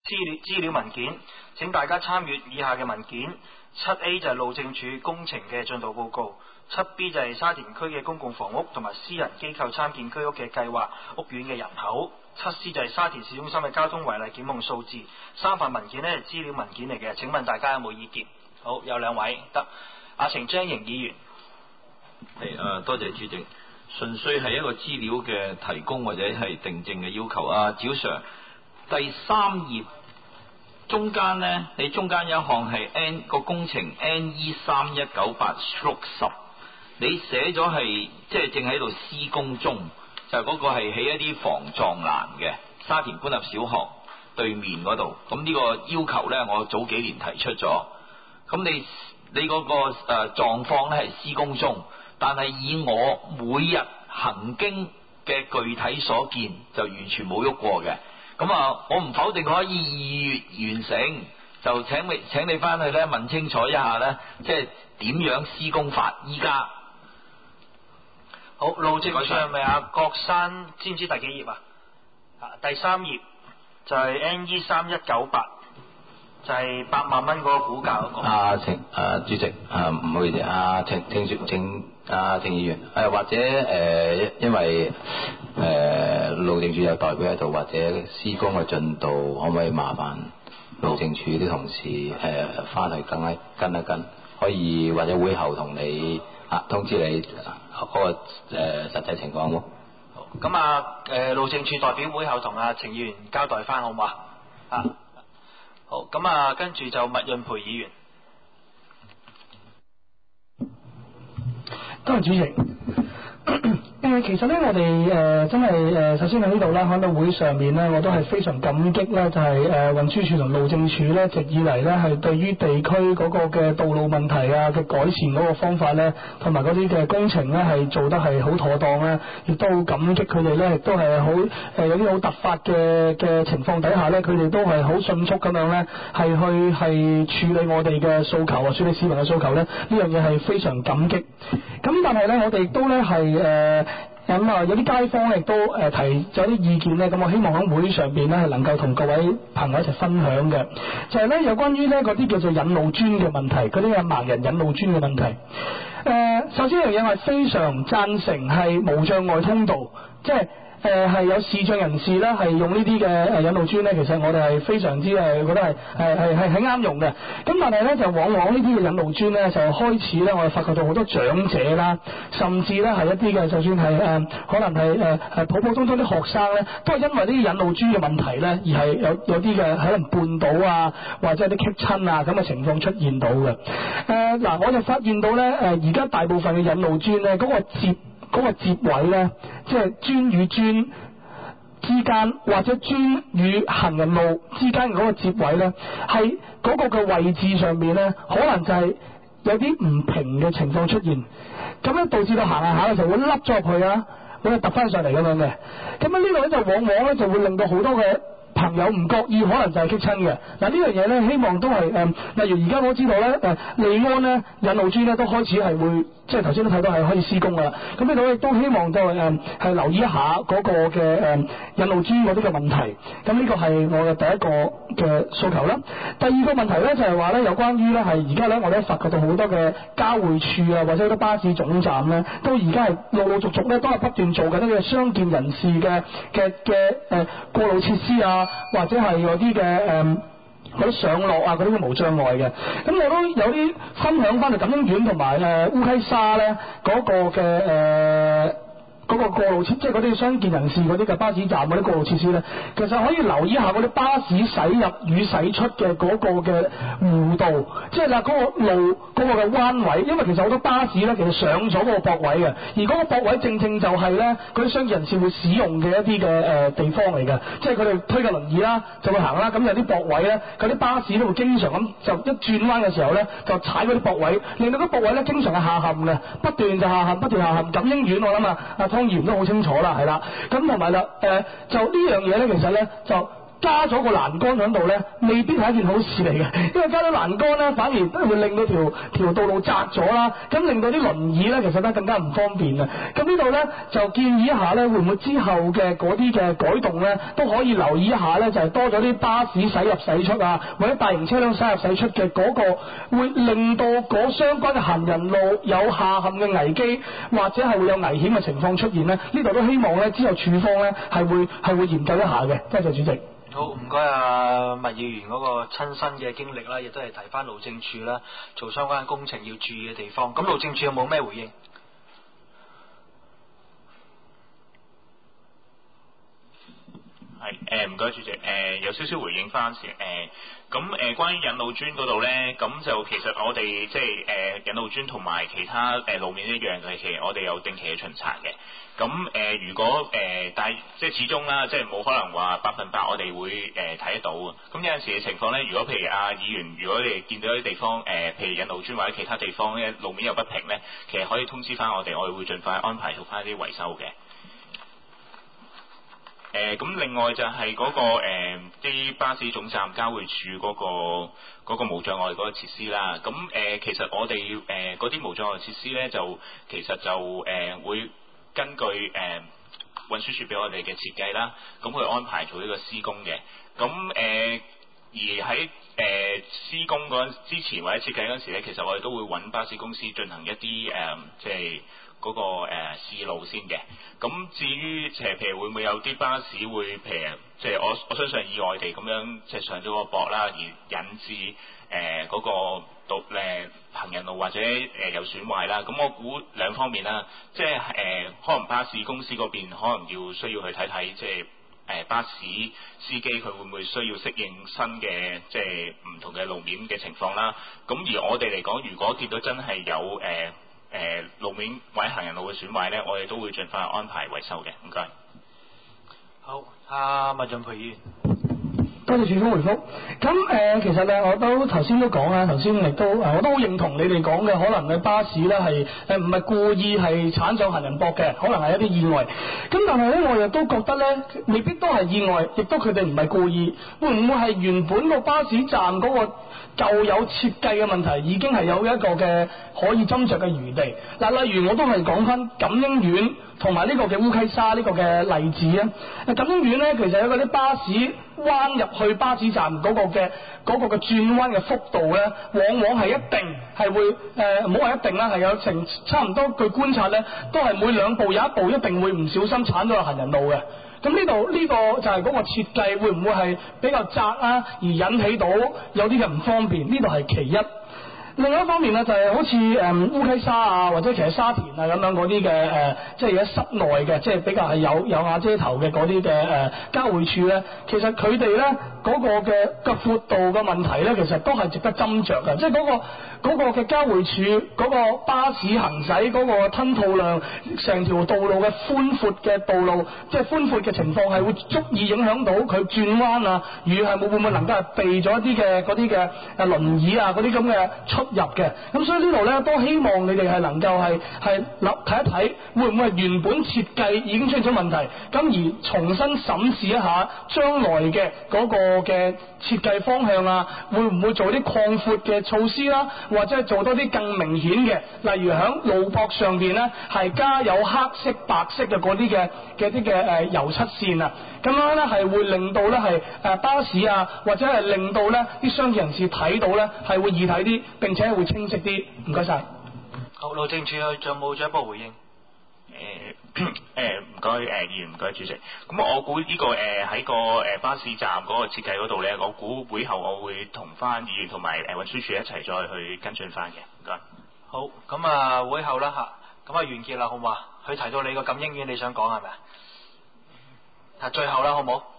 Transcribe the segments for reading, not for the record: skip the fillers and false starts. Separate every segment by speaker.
Speaker 1: 資料文件，請大家參閱以下嘅文件。7A 就係路政署工程嘅進度報告，7B 就係沙田區嘅公共房屋同埋私人機構參建居屋嘅計劃屋苑嘅人口，7C 就係沙田市中心嘅交通違例檢控數字。三份文件呢係資料文件嚟嘅，請問大家有冇意見？好，有兩位得。阿程張瑩議員。
Speaker 2: 多謝主席。純粹係一個資料嘅提供或者係訂正嘅要求啊，趙 Sir， 第3頁中間呢，你中間有一項係 N 個工程 NE3198/10， 你寫咗係即係正喺度施工中，就嗰個係起一啲防撞欄嘅沙田官立小學對面嗰度。咁呢個要求呢，我早幾年提出咗。咁你嗰個狀況呢係施工中。但係以我每日行經嘅具體所見，就完全冇喐過嘅。咁我唔否定可以2月完成，就請你翻去咧問清楚一下咧，即係點樣施工法依家。
Speaker 1: 好，路政署係咪啊？郭生知唔知第幾頁啊？第3頁就係 NE3198。就係8萬蚊嗰個估價嗰個。
Speaker 3: 主席，唔好意思，程議員，或者因為路政署有代表喺度，或者施工嘅進度，可唔可以麻煩路政署啲同事翻去跟一跟，可以或者會後同你通知你嗰個實際情況喎。
Speaker 1: 好，咁路政署代表會後同阿程議員交代翻好嘛？好，咁跟住就麥潤培議員。
Speaker 4: 多謝主席。其實咧，我哋真係首先喺呢度啦，喺到會上面咧，我都係非常感激咧，就係運輸署同路政署咧，直以嚟咧係對於地區嗰個嘅道路問題啊嘅改善嗰個方法咧，同埋嗰啲嘅工程咧係做得係好妥當咧，亦都好感激佢哋咧，亦都係好有啲好突發嘅情況底下咧，佢哋都係好迅速咁樣咧，係處理我哋嘅訴求啊，處理市民嘅訴求咧，呢樣嘢係非常感激。咁但係咧，我哋亦都咧係有啲街坊亦都提咗啲意見咧，咁我希望喺會上邊咧係能夠同各位朋友一齊分享嘅，就係咧有關於咧嗰啲叫做引路磚嘅問題，嗰啲盲人引路磚嘅問題。首先一樣嘢我係非常贊成係無障礙通道，即係係有視障人士咧係用呢啲嘅引路磚咧，其實我哋係非常之覺得係啱用嘅。咁但係咧就往往呢啲嘅引路磚咧就開始咧，我哋發覺到好多長者啦，甚至咧係一啲嘅就算係可能係普普通通啲學生咧，都係因為呢啲引路磚嘅問題咧，而係有啲嘅可能絆倒啊，或者有啲棘親啊咁嘅情況出現到嘅。嗱，我就發現到咧而家大部分嘅引路磚咧嗰個接位咧，即係磚與磚之間，或者磚與行人路之間嗰個接位咧，係嗰個嘅位置上面咧，可能就係有啲唔平嘅情況出現，咁咧導致到行下嘅時候會凹咗入去啊，會揼翻上嚟咁樣嘅。咁呢個咧就往往咧就會令到好多嘅朋友唔覺意可能就係棘親嘅。嗱，呢樣嘢咧，希望都係例如而家我知道咧利安咧引路磚咧都開始係會，即係頭先都睇到係可以施工噶啦。咁呢度亦都希望就係留意一下嗰個嘅引路磚嗰啲嘅問題。咁呢個係我嘅第一個嘅訴求啦。第二個問題咧就係話咧有關於咧係而家咧我哋發覺到好多嘅交匯處啊，或者好多巴士總站咧，都而家係陸續咧都係不斷做緊呢個傷健人士嘅過路設施啊，或者係嗰啲嘅嗰啲上落啊，嗰啲無障礙嘅。咁我都有啲分享翻嚟錦英苑同埋烏溪沙咧嗰個嘅嗰個過路設，即係嗰啲傷健人士嗰啲嘅巴士站嗰啲過路設施咧，其實可以留意下嗰啲巴士駛入與駛出嘅嗰個嘅弧度，即係嗱嗰個路嗰個嘅彎位，因為其實好多巴士咧其實上咗嗰個駁位嘅，而嗰個駁位正正就係咧嗰啲傷健人士會使用嘅一啲嘅地方嚟嘅，即係佢哋推嘅輪椅啦就會行啦，咁有啲駁位咧，嗰啲巴士都會經常咁就一轉彎嘅時候咧就踩嗰啲駁位，令到嗰駁位咧經常係下陷嘅，不斷就下陷，不斷下陷。錦英苑我諗湯議員都好清楚啦，係啦，咁同埋啦，就呢樣嘢咧，其實咧就加咗個欄杆喺度咧，未必係一件好事嚟嘅，因為加咗欄杆咧，反而都會令到條道路窄咗啦，咁令到啲輪椅咧其實咧更加唔方便啊。咁呢度咧就建議一下咧，會唔會之後嘅嗰啲嘅改動咧，都可以留意一下咧，就係多咗啲巴士駛入駛出啊，或者大型車輛駛入駛出嘅嗰個，會令到嗰相關嘅行人路有下陷嘅危機，或者係會有危險嘅情況出現咧。呢度都希望咧之後處方咧係會研究一下嘅。多謝主席。
Speaker 1: 好，唔該啊，麥議員嗰個親身嘅經歷啦，亦都係提翻路政署啦，做相關工程要注意嘅地方。咁路政署有冇咩回應？
Speaker 5: 係唔該主席，有少少回應翻先。咁關於引路磚嗰度咧，咁就其實我哋即係引路磚同埋其他路面一樣嘅，其實我哋有定期嘅巡查嘅。咁如果但係即係始終啦，即係冇可能話100%我哋會睇得到嘅。咁有陣時嘅情況咧，如果譬如議員，如果你見到啲地方譬如引路磚或者其他地方咧路面有不平咧，其實可以通知翻我哋會盡快安排做翻啲維修嘅。咁另外就係嗰個啲巴士總站交匯處嗰個無障礙嗰個設施啦。咁其實我哋嗰啲無障礙設施咧，就其實就會根據運輸署俾我哋嘅設計啦，咁去安排做呢個施工嘅。咁而喺施工嗰之前或者設計嗰時咧，其實我哋都會揾巴士公司進行一啲即係嗰個試路先嘅。咁至於譬如會唔會有啲巴士會譬如即係我相信意外地咁樣即係上咗個壆啦，而引致嗰個行人路或者有損壞啦。咁我估兩方面啦，即係可能巴士公司嗰邊可能需要去睇睇，即係巴士司機佢會唔會需要適應新嘅即係唔同嘅路面嘅情況啦。咁而我哋嚟講，如果見到真係有路面或者行人路嘅損壞咧，我哋都會盡快安排維修嘅。唔該。
Speaker 1: 好，麥俊培議員。
Speaker 4: 多謝署方回覆。咁其實咧，我都頭先都講啦，頭先亦都我都好認同你哋講嘅，可能嘅巴士咧係唔係故意係鏟上行人壆嘅，可能係一啲意外。咁但係咧，我亦都覺得咧，未必都係意外，亦都佢哋唔係故意。會唔會係原本個巴士站嗰個舊有設計嘅問題，已經係有一個嘅可以斟酌嘅餘地？嗱，例如我都係講翻錦英苑同埋呢個嘅烏溪沙呢個嘅例子啊。錦英苑咧，其實有嗰啲巴士彎入去巴士站嗰個嘅轉彎嘅幅度咧，往往係一定係會唔好話一定啦，係有成差唔多據觀察咧，都係每兩步有一步一定會唔小心鏟咗落行人路嘅。咁呢個就係嗰個設計會唔會係比較窄啊，而引起到有啲嘅唔方便？呢度係其一。另外一方面咧，就係好似烏溪沙啊，或者其實沙田啊咁樣嗰啲嘅即係而家室內嘅，即係比較係有瓦遮頭嘅嗰啲嘅交匯處咧，其實佢哋咧嗰個嘅闊度嘅問題咧，其實都係值得斟酌嘅，即係嗰個嘅交匯處嗰個巴士行駛嗰個吞吐量，成條道路嘅寬闊嘅道路，即係寬闊嘅情況係會足以影響到佢轉彎啊，而係會唔會能夠係避咗一啲嘅嗰啲嘅輪椅啊嗰啲咁嘅出入嘅。咁所以呢度咧都希望你哋係能夠係睇一睇，會唔會係原本設計已經出現咗問題，咁而重新審視一下將來嘅嗰個嘅設計方向啊，會唔會做啲擴闊嘅措施啦，或者係做多啲更明顯嘅，例如喺路膊上邊咧係加有黑色、白色嘅嗰啲嘅油漆線啊，咁樣咧係會令到咧係巴士啊，或者係令到咧啲商業人士睇到咧係會易睇啲，並且會清晰啲。唔該晒。
Speaker 1: 好，路政署仲有冇進一步回應？
Speaker 5: 唔該，議員唔該主席。咁我估呢個喺個巴士站嗰個設計嗰度咧，我估會後我會同翻議員同埋運輸署一齊再去跟進翻嘅。唔該。
Speaker 1: 好，咁會後啦嚇，咁完結啦，好唔好啊？佢提到你個錦英苑，你想講係咪啊？最後啦，好唔好？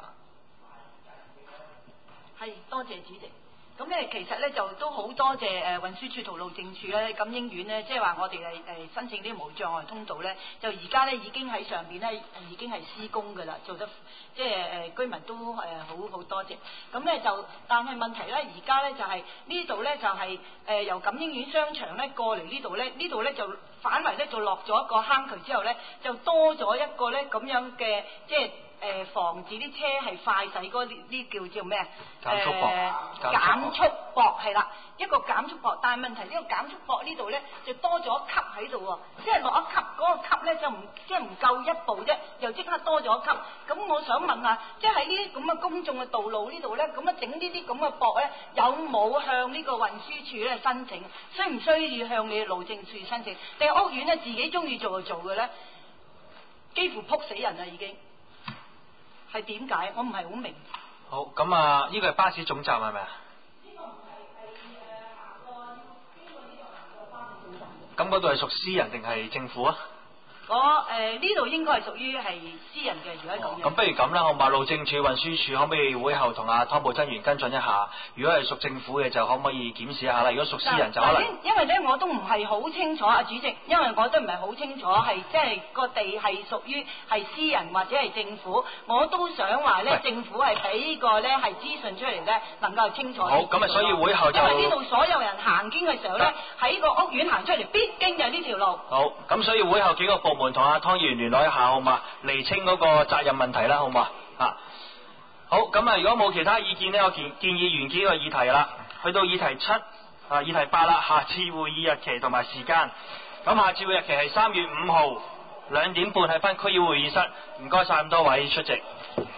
Speaker 6: 係，多謝主席。咁咧，其實咧就都好多謝運輸署同路政署咧，錦英苑咧，即係話我哋係申請啲無障礙通道咧，就而家咧已經喺上邊咧已經係施工㗎啦，做得即係居民都好多謝。咁咧就，但係問題咧，而家咧就係呢度咧就係由錦英苑商場咧過嚟呢度咧就反為咧就落咗一個坑渠之後咧，就多咗一個咧咁樣嘅即係防止啲車係快駛嗰啲叫做咩？
Speaker 1: 減速駁
Speaker 6: 減速駁係啦，一個減速駁，但係問題呢個減速駁呢度咧就多咗一級喺度喎，即係落一級嗰個級咧就唔夠一步啫，又即刻多咗一級。咁我想問下，即係喺呢啲咁嘅公眾嘅道路呢度咧，咁啊整呢啲咁嘅駁咧，有冇向呢個運輸署咧申請？需唔需要向你路政署申請？定係屋苑咧自己中意做就做嘅咧？幾乎撲死人啦已經，係點解？我唔係好明。
Speaker 1: 好，咁啊，呢個係巴士總站係咪啊？咁嗰度係屬私人定係政府啊？
Speaker 6: 呢度應該係屬於係私人嘅，如果咁樣。
Speaker 1: 咁不如咁啦，好嘛？路政署、運輸署可唔可以會後同阿湯寶真員跟進一下？如果係屬政府嘅，就可唔可以檢視一下啦？如果屬私人就可能。
Speaker 6: 因為咧，我都唔係好清楚啊，主席，因為我都唔係好清楚係即係個地係屬於係私人或者係政府，我都想話咧，政府係俾呢個咧係資訊出嚟咧，能夠清楚。
Speaker 1: 好，咁啊，所以會後就
Speaker 6: 因為呢度所有人行經嘅時候咧，喺個屋苑行出嚟必經就係呢條路。
Speaker 1: 好，咁所以會後幾個部門同阿湯議員聯絡一下好嘛，釐清嗰個責任問題啦，好嘛啊？好，咁啊，如果冇其他意見呢，我建議完結呢個議題啦，去到議題7議題8啦，下次會議日期同埋時間。咁下次會議日期係3月5號2點半喺翻區議會議室，唔該晒咁多位出席。